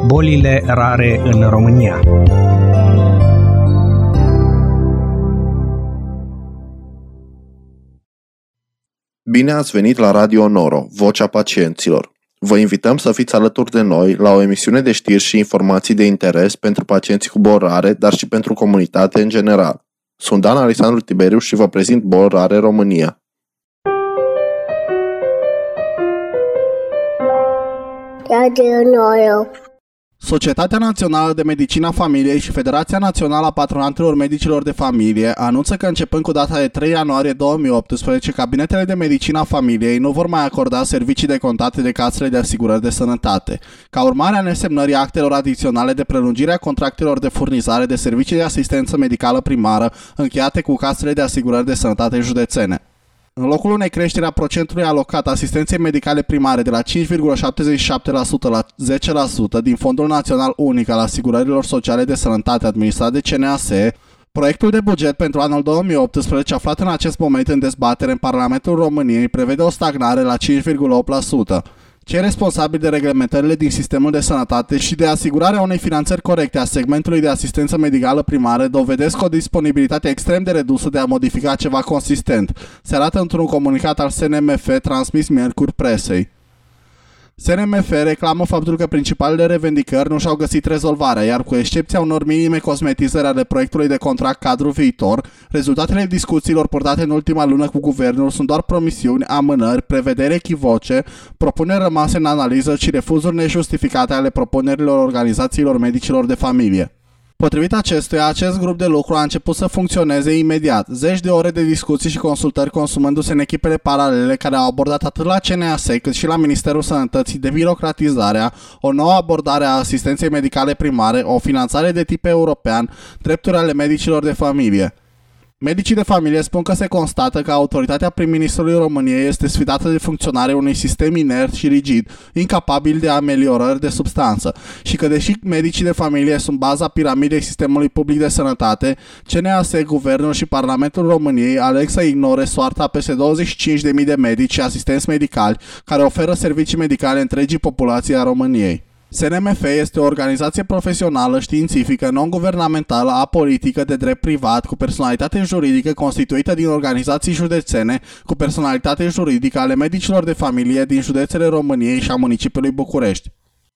Bolile rare în România. Bine ați venit la Radio Noro, Vocea Pacienților. Vă invităm să fiți alături de noi la o emisiune de știri și informații de interes pentru pacienții cu boli rare, dar și pentru comunitate în general. Sunt Dan Alexandru Tiberiu și vă prezint Boli Rare România. Radio Noro. Societatea Națională de Medicină a Familiei și Federația Națională a Patronatelor Medicilor de Familie anunță că începând cu data de 3 ianuarie 2018, cabinetele de medicină a familiei nu vor mai acorda servicii de contate de casele de asigurări de sănătate, ca urmare a nesemnării actelor adiționale de prelungire a contractelor de furnizare de servicii de asistență medicală primară încheiate cu casele de asigurări de sănătate județene. În locul unei creșteri a procentului alocat asistenței medicale primare de la 5,77% la 10% din Fondul Național Unic al Asigurărilor Sociale de Sănătate administrat de CNAS, proiectul de buget pentru anul 2018 aflat în acest moment în dezbatere în Parlamentul României prevede o stagnare la 5,8%. Cei responsabili de reglementările din sistemul de sănătate și de asigurarea unei finanțări corecte a segmentului de asistență medicală primară dovedesc o disponibilitate extrem de redusă de a modifica ceva consistent, se arată într-un comunicat al SNMF transmis miercuri presei. SNMF reclamă faptul că principalele revendicări nu și-au găsit rezolvarea, iar cu excepția unor minime cosmetizări ale proiectului de contract cadru viitor, rezultatele discuțiilor purtate în ultima lună cu guvernul sunt doar promisiuni, amânări, prevederi echivoce, propuneri rămase în analiză și refuzuri nejustificate ale propunerilor organizațiilor medicilor de familie. Potrivit acestuia, acest grup de lucru a început să funcționeze imediat, zeci de ore de discuții și consultări consumându-se în echipele paralele care au abordat atât la CNAS cât și la Ministerul Sănătății debirocratizarea, o nouă abordare a asistenței medicale primare, o finanțare de tip european, drepturi ale medicilor de familie. Medicii de familie spun că se constată că autoritatea prim-ministrului României este sfidată de funcționarea unui sistem inert și rigid, incapabil de ameliorări de substanță, și că deși medicii de familie sunt baza piramidei sistemului public de sănătate, CNAS, Guvernul și Parlamentul României aleg să ignore soarta peste 25.000 de medici și asistenți medicali care oferă servicii medicale întregii populații a României. SNMF este o organizație profesională, științifică, non-guvernamentală, apolitică, de drept privat, cu personalitate juridică constituită din organizații județene, cu personalitate juridică ale medicilor de familie din județele României și a municipiului București.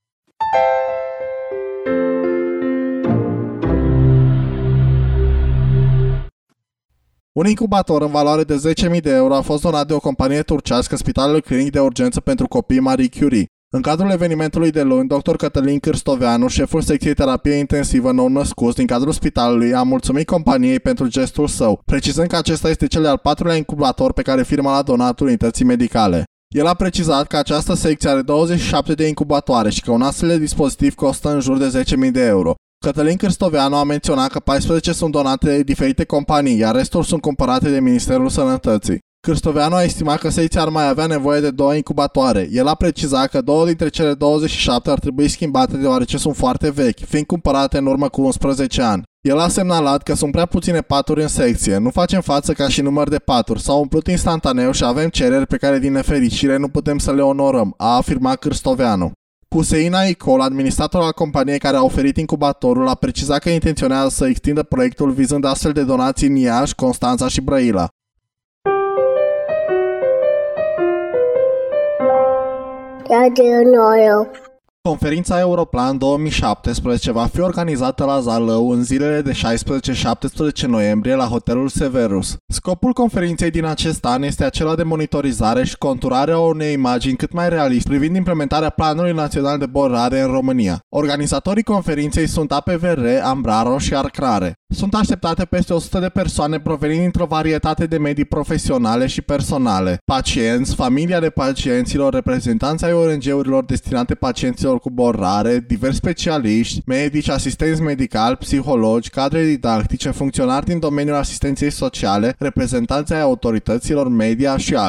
Un incubator în valoare de 10.000 de euro a fost donat de o companie turcească Spitalului Clinic de Urgență pentru Copii Marie Curie. În cadrul evenimentului de luni, dr. Cătălin Cârstoveanu, șeful secției terapie intensivă nou-născuți din cadrul spitalului, a mulțumit companiei pentru gestul său, precizând că acesta este cel de-al 4-lea incubator pe care firma l-a donat unității medicale. El a precizat că această secție are 27 de incubatoare și că un astfel de dispozitiv costă în jur de 10.000 de euro. Cătălin Cârstoveanu a menționat că 14 sunt donate de diferite companii, iar restul sunt cumpărate de Ministerul Sănătății. Cârstoveanu a estimat că secția ar mai avea nevoie de 2 incubatoare. El a precizat că 2 dintre cele 27 ar trebui schimbate deoarece sunt foarte vechi, fiind cumpărate în urmă cu 11 ani. El a semnalat că sunt prea puține paturi în secție, nu facem față ca și număr de paturi, s-au umplut instantaneu și avem cereri pe care din nefericire nu putem să le onorăm, a afirmat Cârstoveanu. Husein Aicol, administrator al companiei care a oferit incubatorul, a precizat că intenționează să extindă proiectul vizând astfel de donații în Iași, Constanța și Brăila. Radio Noro. Conferința Europlan 2017 va fi organizată la Zalău în zilele de 16-17 noiembrie la Hotelul Severus. Scopul conferinței din acest an este acela de monitorizare și conturarea unei imagini cât mai realiste privind implementarea Planului Național de Boli Rare în România. Organizatorii conferinței sunt APVR, Ambraro și Arcrare. Sunt așteptate peste 100 de persoane provenind dintr-o varietate de medii profesionale și personale, pacienți, familii ale pacienților, reprezentanți ai ONG-urilor destinate pacienților cu boli rare, diversi specialiști, medici, asistenți medicali, psihologi, cadre didactice, funcționari din domeniul asistenței sociale, reprezentanți ai autorităților, media și alții.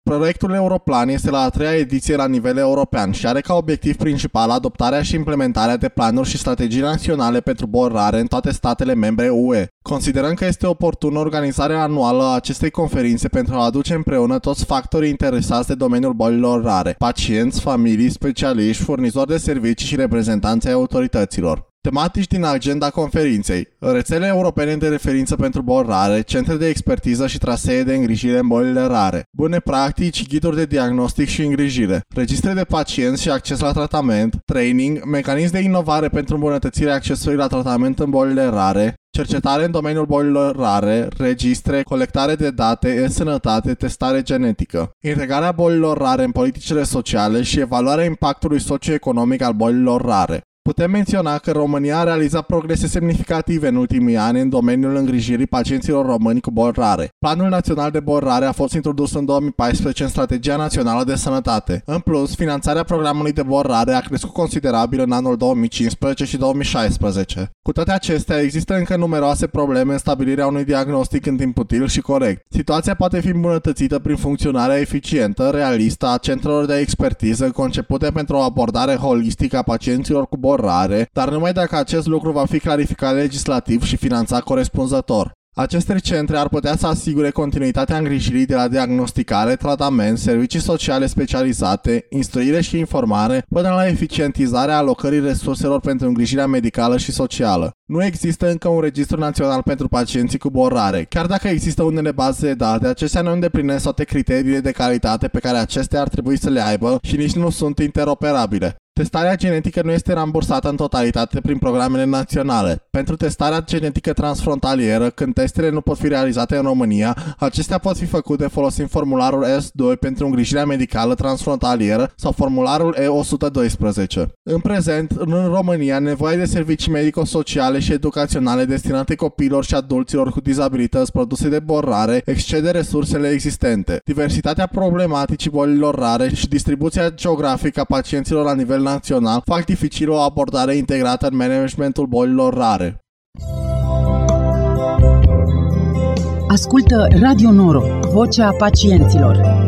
Proiectul Europlan este la a treia ediție la nivel european și are ca obiectiv principal adoptarea și implementarea de planuri și strategii naționale pentru boli rare în toate statele membre UE. Considerăm că este oportună organizarea anuală a acestei conferințe pentru a aduce împreună toți factorii interesați de domeniul bolilor rare, pacienți, familii, specialiști, furnizori de servicii și reprezentanți ai autorităților. Tematici din agenda conferinței: rețele europene de referință pentru boli rare, centre de expertiză și trasee de îngrijire în bolile rare, bune practici, ghiduri de diagnostic și îngrijire, registre de pacienți și acces la tratament, training, mecanism de inovare pentru îmbunătățirea accesului la tratament în bolile rare, cercetare în domeniul bolilor rare, registre, colectare de date, e-sănătate, testare genetică, integrarea bolilor rare în politicile sociale și evaluarea impactului socioeconomic al bolilor rare. Putem menționa că România a realizat progrese semnificative în ultimii ani în domeniul îngrijirii pacienților români cu boli rare. Planul Național de Boli Rare a fost introdus în 2014 în Strategia Națională de Sănătate. În plus, finanțarea programului de boli rare a crescut considerabil în anul 2015 și 2016. Cu toate acestea, există încă numeroase probleme în stabilirea unui diagnostic în timp util și corect. Situația poate fi îmbunătățită prin funcționarea eficientă, realistă a centrelor de expertiză concepute pentru o abordare holistică a pacienților cu boli rare, dar numai dacă acest lucru va fi clarificat legislativ și finanțat corespunzător. Aceste centre ar putea să asigure continuitatea îngrijirii de la diagnosticare, tratament, servicii sociale specializate, instruire și informare, până la eficientizarea alocării resurselor pentru îngrijirea medicală și socială. Nu există încă un registru național pentru pacienții cu boli rare. Chiar dacă există unele baze de date, acestea nu îndeplinesc toate criteriile de calitate pe care acestea ar trebui să le aibă și nici nu sunt interoperabile. Testarea genetică nu este rambursată în totalitate prin programele naționale. Pentru testarea genetică transfrontalieră, când testele nu pot fi realizate în România, acestea pot fi făcute folosind formularul S2 pentru îngrijirea medicală transfrontalieră sau formularul E112. În prezent, în România, nevoia de servicii medico-sociale și educaționale destinate copiilor și adulților cu dizabilități produse de boli rare excede resursele existente. Diversitatea problematicii bolilor rare și distribuția geografică a pacienților la nivel național fac dificil o abordare integrată în managementul bolilor rare. Ascultă Radio Noro, vocea pacienților.